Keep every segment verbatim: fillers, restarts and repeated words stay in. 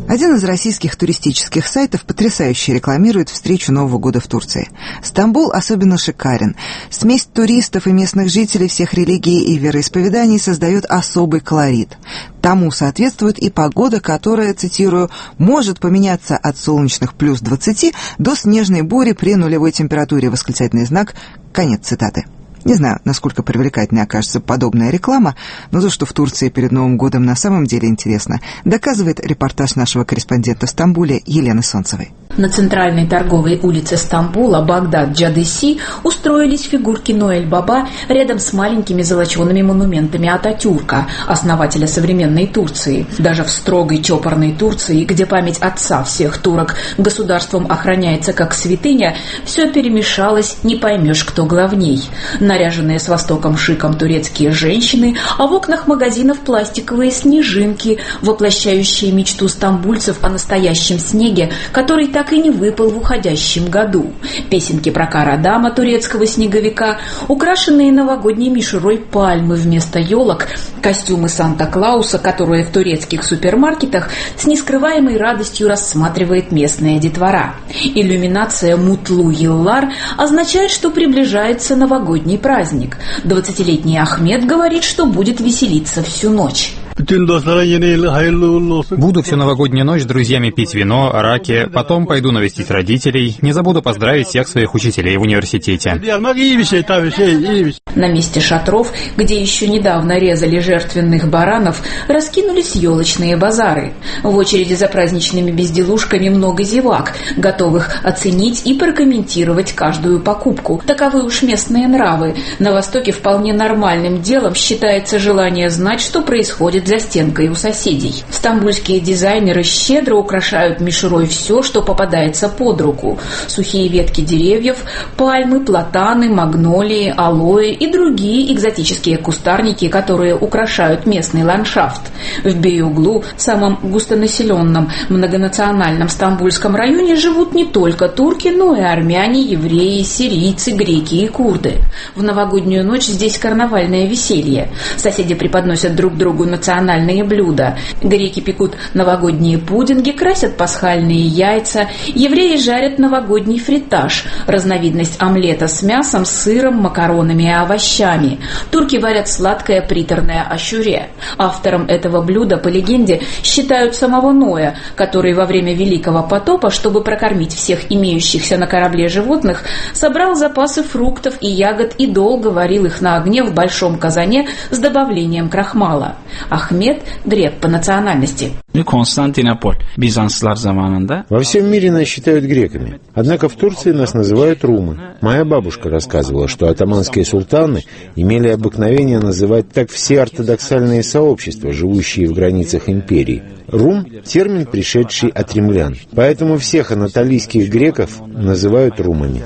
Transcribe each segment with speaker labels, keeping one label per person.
Speaker 1: Один из российских туристических сайтов потрясающе рекламирует встречу Нового года в Турции. Стамбул особенно шикарен. Смесь туристов и местных жителей всех религий и вероисповеданий создает особый колорит. Тому соответствует и погода, которая, цитирую, «может поменяться от солнечных плюс двадцати до снежной бури при нулевой температуре», восклицательный знак, конец цитаты. Не знаю, насколько привлекательной окажется подобная реклама, но то, что в Турции перед Новым годом на самом деле интересно, доказывает репортаж нашего корреспондента в Стамбуле Елены Солнцевой.
Speaker 2: На центральной торговой улице Стамбула, Багдад-Джадеси, устроились фигурки Ноэль-Баба рядом с маленькими золочеными монументами Ататюрка, основателя современной Турции. Даже в строгой чопорной Турции, где память отца всех турок государством охраняется как святыня, все перемешалось, не поймешь, кто главней. Наряженные с востоком шиком турецкие женщины, а в окнах магазинов пластиковые снежинки, воплощающие мечту стамбульцев о настоящем снеге, который так и не выпал в уходящем году. Песенки про Карадама, турецкого снеговика, украшенные новогодней мишурой пальмы вместо елок, костюмы Санта-Клауса, которые в турецких супермаркетах с нескрываемой радостью рассматривает местная детвора. Иллюминация Мутлу-Йыллар означает, что приближается новогодний праздник. Двадцатилетний Ахмед говорит, что будет веселиться всю ночь.
Speaker 3: Буду всю новогоднюю ночь с друзьями пить вино, раки, потом пойду навестить родителей. Не забуду поздравить всех своих учителей в университете.
Speaker 2: На месте шатров, где еще недавно резали жертвенных баранов, раскинулись елочные базары. В очереди за праздничными безделушками много зевак, готовых оценить и прокомментировать каждую покупку. Таковы уж местные нравы. На Востоке вполне нормальным делом считается желание знать, что происходит за стенкой у соседей. Стамбульские дизайнеры щедро украшают мишурой все, что попадается под руку. Сухие ветки деревьев, пальмы, платаны, магнолии, алоэ и другие экзотические кустарники, которые украшают местный ландшафт. В Бейоглу, самом густонаселенном многонациональном стамбульском районе, живут не только турки, но и армяне, евреи, сирийцы, греки и курды. В новогоднюю ночь здесь карнавальное веселье. Соседи преподносят друг другу национальные национальные блюда. Греки пекут новогодние пудинги, красят пасхальные яйца, евреи жарят новогодний фритаж, разновидность омлета с мясом, сыром, макаронами и овощами. Турки варят сладкое приторное ашюре. Автором этого блюда, по легенде, считают самого Ноя, который во время Великого потопа, чтобы прокормить всех имеющихся на корабле животных, собрал запасы фруктов и ягод и долго варил их на огне в большом казане с добавлением крахмала. Ахмед – грек по национальности.
Speaker 4: Во всем мире нас считают греками. Однако в Турции нас называют румы. Моя бабушка рассказывала, что атаманские султаны имели обыкновение называть так все ортодоксальные сообщества, живущие в границах империи. Рум – термин, пришедший от римлян. Поэтому всех анатолийских греков называют румами.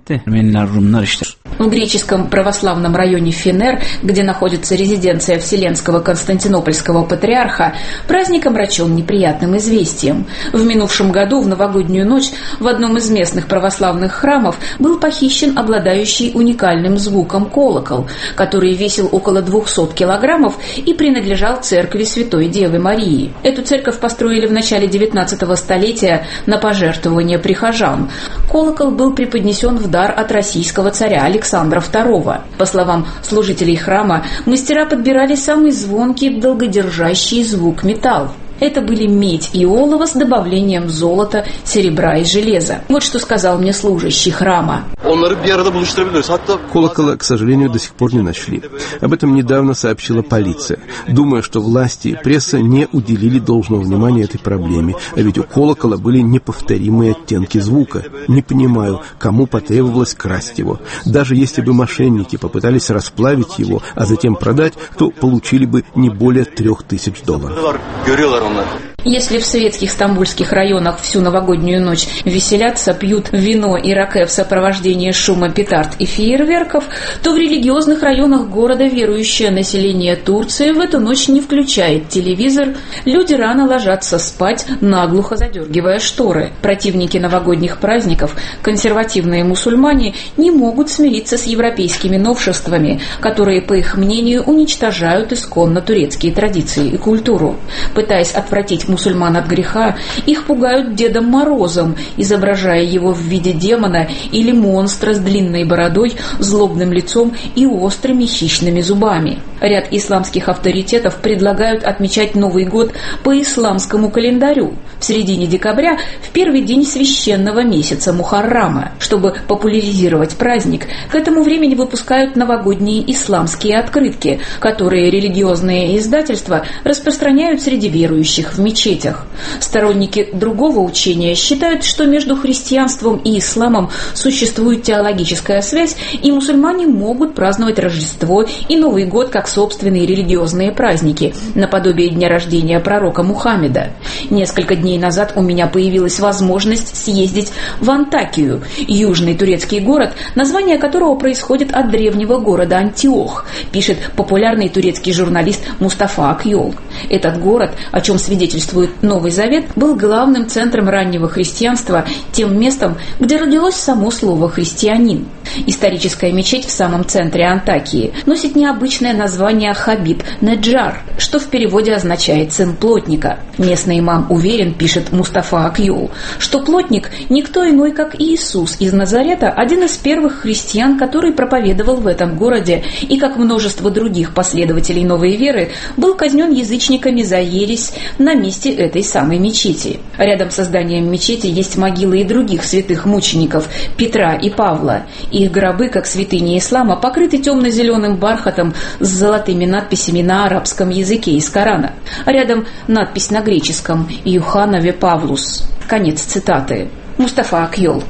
Speaker 2: В греческом православном районе Фенер, где находится резиденция Вселенского Константинопольского патриарха, праздник омрачен неприятным известием. В минувшем году, в новогоднюю ночь, в одном из местных православных храмов был похищен обладающий уникальным звуком колокол, который весил около двухсот килограммов и принадлежал церкви Святой Девы Марии. Эту церковь построили в начале девятнадцатого столетия на пожертвование прихожан. Колокол был преподнесен в дар от российского царя Александра второго. По словам служителей храма, мастера подбирали самый звонкий, долгодержащий звук металл. Это были медь и олово с добавлением золота, серебра и железа. Вот что сказал мне служащий храма.
Speaker 5: Колокола, к сожалению, до сих пор не нашли. Об этом недавно сообщила полиция. Думаю, что власти и пресса не уделили должного внимания этой проблеме. А ведь у колокола были неповторимые оттенки звука. Не понимаю, кому потребовалось красть его. Даже если бы мошенники попытались расплавить его, а затем продать, то получили бы не более трех тысяч долларов.
Speaker 2: Если в светских стамбульских районах всю новогоднюю ночь веселятся, пьют вино и раке в сопровождении шума петард и фейерверков, то в религиозных районах города верующее население Турции в эту ночь не включает телевизор, люди рано ложатся спать, наглухо задергивая шторы. Противники новогодних праздников, консервативные мусульмане, не могут смириться с европейскими новшествами, которые, по их мнению, уничтожают исконно турецкие традиции и культуру. Пытаясь отвратить мусульман от греха, их пугают Дедом Морозом, изображая его в виде демона или монстра с длинной бородой, злобным лицом и острыми хищными зубами. Ряд исламских авторитетов предлагают отмечать Новый год по исламскому календарю в середине декабря, в первый день священного месяца Мухаррама. Чтобы популяризировать праздник, к этому времени выпускают новогодние исламские открытки, которые религиозные издательства распространяют среди верующих в мечетях. Сторонники другого учения считают, что между христианством и исламом существует теологическая связь, и мусульмане могут праздновать Рождество и Новый год как собственные религиозные праздники, наподобие дня рождения пророка Мухаммеда. Несколько дней назад у меня появилась возможность съездить в Антакию, южный турецкий город, название которого происходит от древнего города Антиох, пишет популярный турецкий журналист Мустафа Акьол. Этот город, о чем свидетельствует Новый Завет, был главным центром раннего христианства, тем местом, где родилось само слово «христианин». Историческая мечеть в самом центре Антакии носит необычное название Хабиб Неджар, что в переводе означает «сын плотника». Местный имам уверен, пишет Мустафа Акьол, что плотник никто иной, как Иисус из Назарета, один из первых христиан, который проповедовал в этом городе и, как множество других последователей новой веры, был казнен язычниками за ересь на месте этой самой мечети. Рядом с зданием мечети есть могилы и других святых мучеников Петра и Павла. Их гробы, как святыни ислама, покрыты темно-зеленым бархатом с золотыми надписями на арабском языке из Корана. Рядом надпись на греческом «Иоханове Павлус». Конец цитаты. Мустафа Акьол.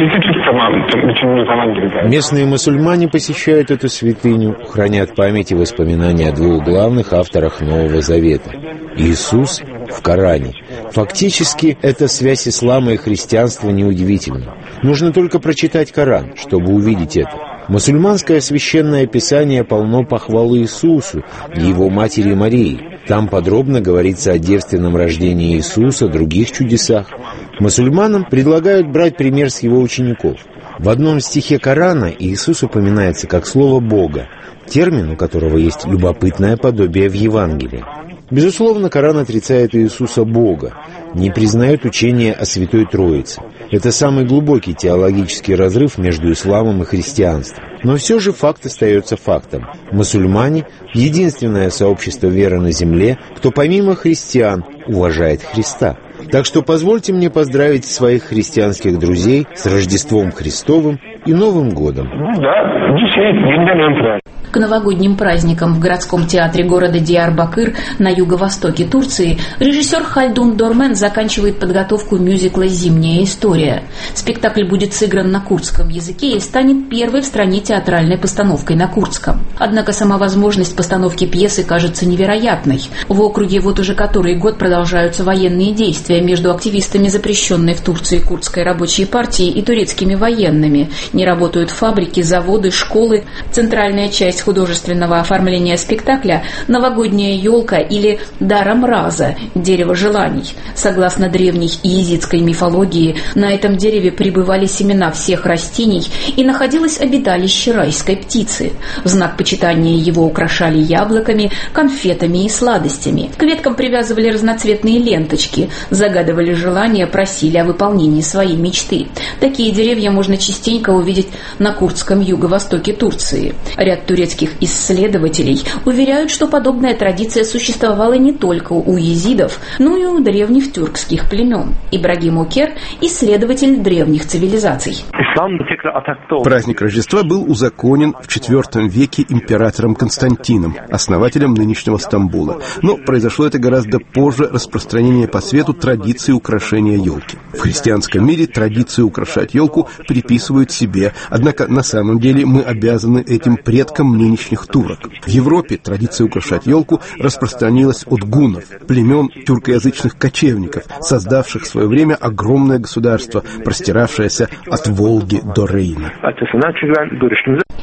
Speaker 4: Местные мусульмане посещают эту святыню, хранят память и воспоминания о двух главных авторах Нового Завета – Иисус в Коране. Фактически, эта связь ислама и христианства неудивительна. Нужно только прочитать Коран, чтобы увидеть это. Мусульманское священное писание полно похвал Иисусу и его матери Марии. Там подробно говорится о девственном рождении Иисуса, других чудесах. Мусульманам предлагают брать пример с его учеников. В одном стихе Корана Иисус упоминается как слово «Бога», термин, у которого есть любопытное подобие в Евангелии. Безусловно, Коран отрицает Иисуса Бога, не признает учение о Святой Троице. Это самый глубокий теологический разрыв между исламом и христианством. Но все же факт остается фактом. Мусульмане – единственное сообщество веры на земле, кто помимо христиан уважает Христа. Так что позвольте мне поздравить своих христианских друзей с Рождеством Христовым и Новым годом.
Speaker 2: К новогодним праздникам в городском театре города Диярбакыр на юго-востоке Турции режиссер Хальдун Дормен заканчивает подготовку мюзикла «Зимняя история». Спектакль будет сыгран на курдском языке и станет первой в стране театральной постановкой на курдском. Однако сама возможность постановки пьесы кажется невероятной. В округе вот уже который год продолжаются военные действия между активистами запрещенной в Турции курдской рабочей партии и турецкими военными. Не работают фабрики, заводы, школы. Центральная часть художественного оформления спектакля – новогодняя елка или дарамраза – дерево желаний. Согласно древней иезидской мифологии, на этом дереве пребывали семена всех растений и находилось обиталище райской птицы. В знак почитания его украшали яблоками, конфетами и сладостями. К веткам привязывали разноцветные ленточки, загадывали желания, просили о выполнении своей мечты. Такие деревья можно частенько увидеть на курдском юго-востоке Турции. Ряд турецких исследователей уверяют, что подобная традиция существовала не только у езидов, но и у древних тюркских племен. Ибрагим Окер – исследователь древних цивилизаций.
Speaker 5: Праздник Рождества был узаконен в четвёртом веке императором Константином, основателем нынешнего Стамбула. Но произошло это гораздо позже распространения по свету традиции украшения елки. В христианском мире традицию украшать елку приписывают себе, однако на самом деле мы обязаны этим предкам нынешних турок. В Европе традиция украшать елку распространилась от гуннов, племен тюркоязычных кочевников, создавших в свое время огромное государство, простиравшееся от Волги до Рейна.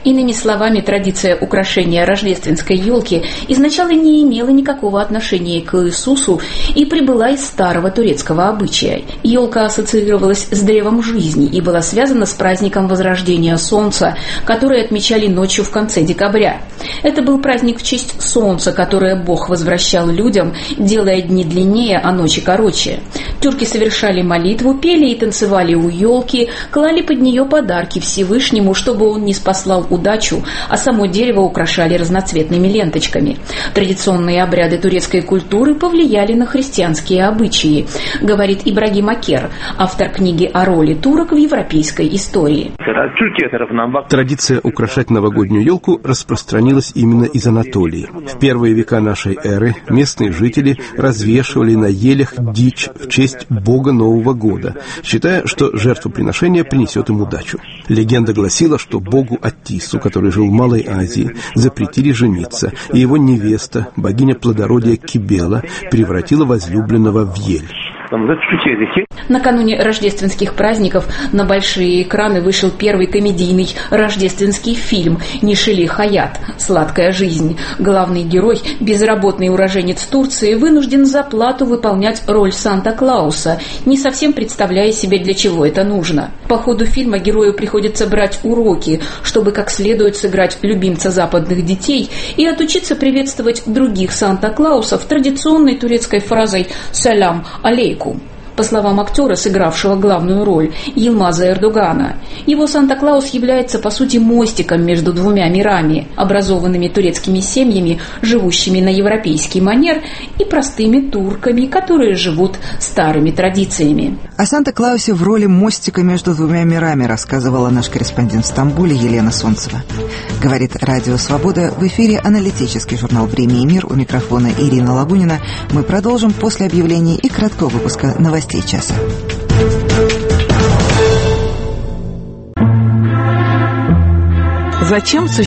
Speaker 2: Иными словами, традиция украшения рождественской елки изначально не имела никакого отношения к Иисусу и прибыла из старого турецкого обычая. Елка ассоциировалась с древом жизни и была связана с праздником Возрождения Солнца, который отмечали ночью в конце декабря. Это был праздник в честь Солнца, которое Бог возвращал людям, делая дни длиннее, а ночи короче. Тюрки совершали молитву, пели и танцевали у елки, клали под нее подарки Всевышнему, чтобы он не спаслал удачу, а само дерево украшали разноцветными ленточками. Традиционные обряды турецкой культуры повлияли на христианские обычаи, говорит Ибрагим Акер, автор книги о роли турок в европейской истории.
Speaker 5: Традиция украшать новогоднюю елку распространилась именно из Анатолии. В первые века нашей эры местные жители развешивали на елях дичь в честь бога Нового года, считая, что жертвоприношение принесет им удачу. Легенда гласила, что богу Аттису, который жил в Малой Азии, запретили жениться, и его невеста, богиня плодородия Кибела, превратила возлюбленного в ель.
Speaker 2: Накануне рождественских праздников на большие экраны вышел первый комедийный рождественский фильм «Нишили Хаят. Сладкая жизнь». Главный герой, безработный уроженец Турции, вынужден за плату выполнять роль Санта-Клауса, не совсем представляя себе, для чего это нужно. По ходу фильма герою приходится брать уроки, чтобы как следует сыграть любимца западных детей и отучиться приветствовать других Санта-Клаусов традиционной турецкой фразой «Салям алейкум». По словам актера, сыгравшего главную роль, Йылмаза Эрдогана, его Санта-Клаус является, по сути, мостиком между двумя мирами, образованными турецкими семьями, живущими на европейский манер, и простыми турками, которые живут старыми традициями.
Speaker 1: О Санта-Клаусе в роли мостика между двумя мирами рассказывала наш корреспондент в Стамбуле Елена Солнцева. Говорит Радио Свобода, в эфире аналитический журнал «Время и мир», у микрофона Ирина Лагунина. Мы продолжим после объявлений и краткого выпуска новостей часа.
Speaker 6: Зачем существует